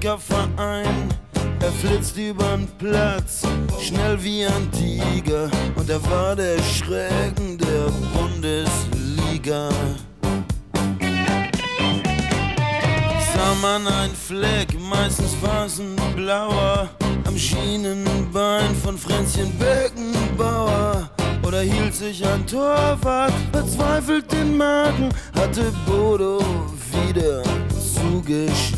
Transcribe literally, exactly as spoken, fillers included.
Kicker-Verein. Er flitzt übern Platz, schnell wie ein Tiger, und er war der Schrecken der Bundesliga. Sah man ein Fleck, meistens war's ein blauer, am Schienenbein von Fränzchen Beckenbauer. Oder hielt sich ein Torwart verzweifelt den Magen, hatte Bodo wieder zugeschlagen.